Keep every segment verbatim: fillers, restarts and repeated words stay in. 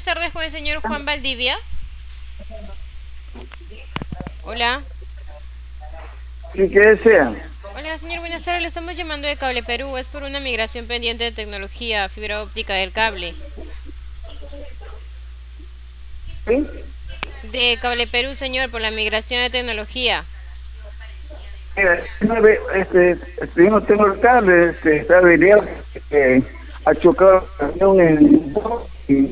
tardes con el señor Juan Valdivia. Hola. ¿Y qué desea? Hola, señor, buenas tardes. Le estamos llamando de Cable Perú. Es por una migración pendiente de tecnología, fibra óptica del cable. ¿Sí? De Cable Perú, señor, por la migración de tecnología. Mira, una vez, este, este, no tengo el cable, este, está averiado, este, ha chocado el camión en... y-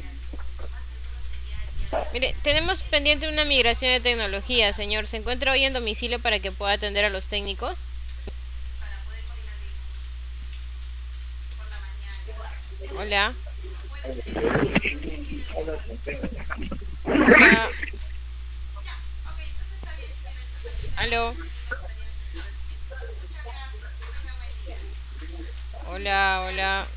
Mire, tenemos pendiente una migración de tecnología, señor. ¿Se encuentra hoy en domicilio para que pueda atender a los técnicos? Hola. Hola. Aló. Hola, hola.